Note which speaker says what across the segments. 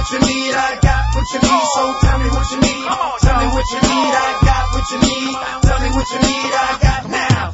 Speaker 1: what you need, I got what you need. So tell me what you need. Tell me what you need, I got what you need. Tell me what you need, I got now.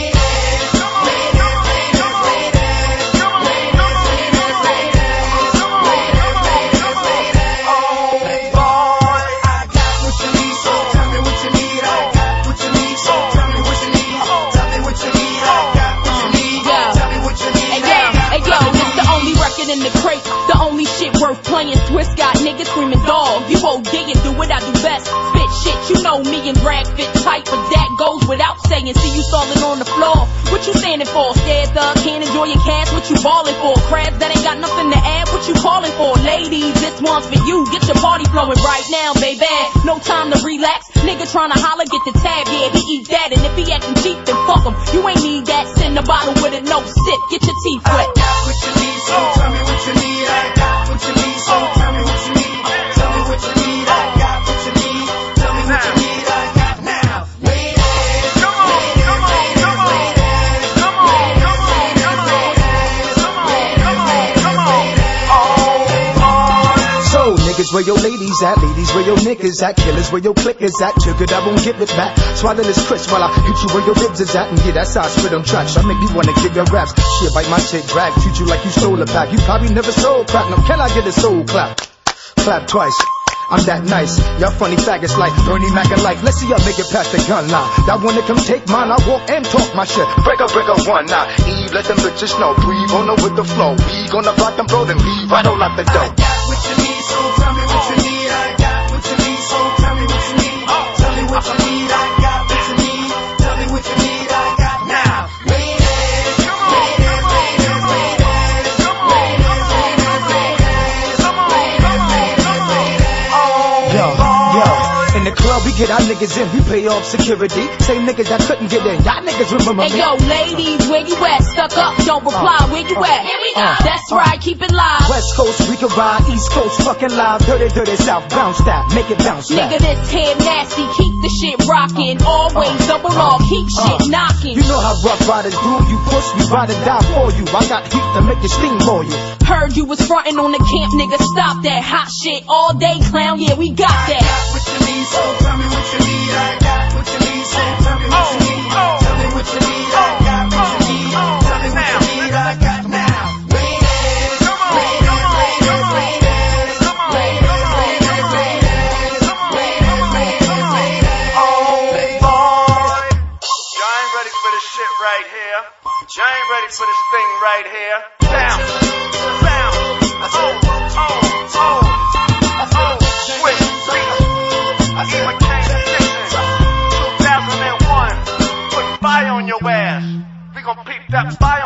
Speaker 2: In the crate, the only shit worth playing. Swiss got niggas screaming dog. You OD and do what I do best. Spit shit, you know me and drag fit tight, but that goes without saying. See you stalling on the floor. What you standing for? Scared thug, can't enjoy your cash. What you ballin' for? Crabs that ain't got nothing to add. What you calling for? Ladies, this one's for you. Get your party flowing right now, baby. No time to relax. Nigga tryna holler, get the tab. Yeah, he eat that, and if he acting cheap, then fuck him. You ain't need that. Send a bottle with it, no sip. Get your teeth wet.
Speaker 1: What you need, so tell me what you need. I got what you need, so tell me what you need. Tell me what you need, I got what you need. Tell me what you need, I got now.
Speaker 3: So niggas, where your ladies at? Ladies, where your niggas at? Killers, where your clickers at? Triggered, I won't give it back. Swallow this crisp while I hit you where your ribs is at. And yeah, that's how I spit on tracks. I make you wanna give your raps. Shit, bite my shit, drag. Treat you like you stole a pack. You probably never sold crack. Now can I get a soul clap? Clap twice. I'm that nice. Y'all funny faggots like Bernie Mac alike. Let's see y'all make it past the gun line. Y'all wanna come take mine? I walk and talk my shit. Break up one now. Eve, let them bitches know. Breathe on them with the flow. We gonna block them, bro, then leave right on out the door.
Speaker 1: I got what you need, so tell me what you need. I got what you need, so tell me what you need. Tell me what you need, I got what you need. Tell me what you need, I got now.
Speaker 3: In the club, we get our niggas in, we pay off security. Same niggas that couldn't get in, y'all niggas remember me.
Speaker 2: Hey yo, ladies, where you at? Stuck up, don't reply, where you at? Here we go. That's right, keep it live.
Speaker 3: West Coast, we can ride, East Coast, fucking live. Dirty, dirty South, bounce that, make it bounce back.
Speaker 2: Nigga, this head nasty, keep the shit rockin'. Always double off, keep shit knockin'.
Speaker 3: You know how rough riders do, you push, we ride or die for you. I got heat to make it sting for you.
Speaker 2: Heard you was frontin' on the camp, nigga, stop that hot shit all day, clown, yeah, we got that.
Speaker 1: I got what you need, so tell me what you need. I got what you need, so tell me what you need. Tell me what you need, I got what you need. Tell me what you need, I got now.
Speaker 4: Right here. Y'all ain't ready for this thing right here. Bounce, bounce, switch, Eva Kane Station, 2001. Put fire on your ass. We gon' peep that fire